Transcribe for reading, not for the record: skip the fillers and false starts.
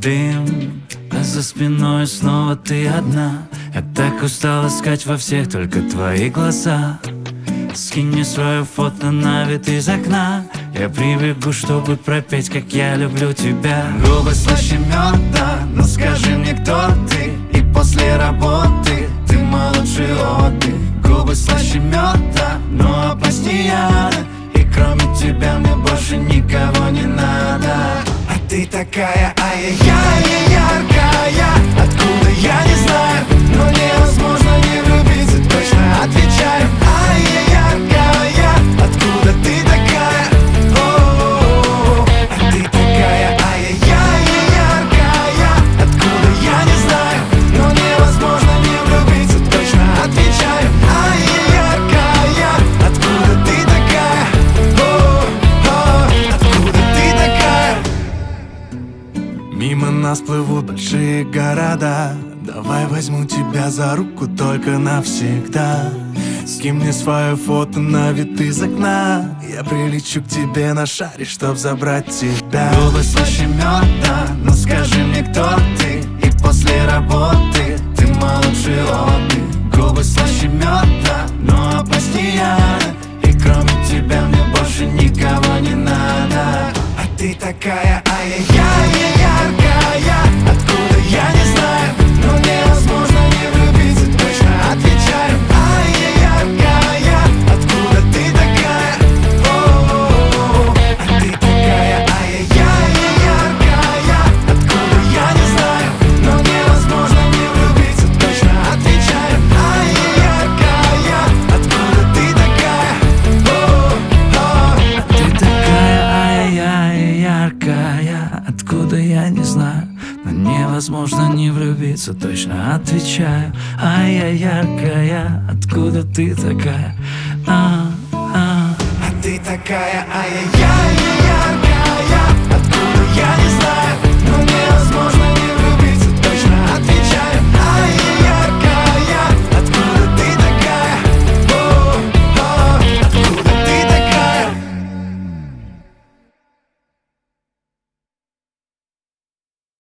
дым, а за спиной снова ты одна. Я так устал искать во всех только твои глаза. Скинь мне свое фото на вид из окна. Я прибегу, чтобы пропеть, как я люблю тебя. Губы слаще меда, но скажи мне, кто ты? И после работы ты мой лучший отдых. Губы слаще меда, но опаснее яда. И кроме тебя мне больше никого не надо. А ты такая ай-яй-яй яркая. Откуда я не знаю, но невозможно не влюбиться. Точно отвечаю, ай-яй яркая. Откуда ты такая? О-о-о-о. А ты такая ай-яй-яй яркая. Откуда я не знаю, но невозможно не влюбиться. Точно отвечаю, ай-яй яркая. Откуда ты такая? О-о-о. Откуда ты такая? Мимо нас плывут большие города. Давай возьму тебя за руку только навсегда. Скинь мне свое фото на вид из окна. Я прилечу к тебе на шаре, чтоб забрать тебя. Губы слаще меда, но скажи мне, кто ты? И после работы ты мой лучший отдых. Губы слаще меда, но опаснее яда. И кроме тебя мне больше никого не надо. А ты такая ай-яй-яй яркая. Откуда я не знаю, но невозможно не влюбиться. Точно отвечаю, ай-яй яркая. Откуда ты такая? О-о-о-о. А ты такая ай-яй-яй яркая. Откуда я не знаю, но невозможно не влюбиться. Точно отвечаю, ай-яй яркая. Откуда ты такая? О-о-о. А ты такая ай-яй яркая. Откуда я не знаю, но невозможно не влюбиться. Точно отвечаю, ай-яй яркая. Откуда ты такая? А ты такая ай-яй.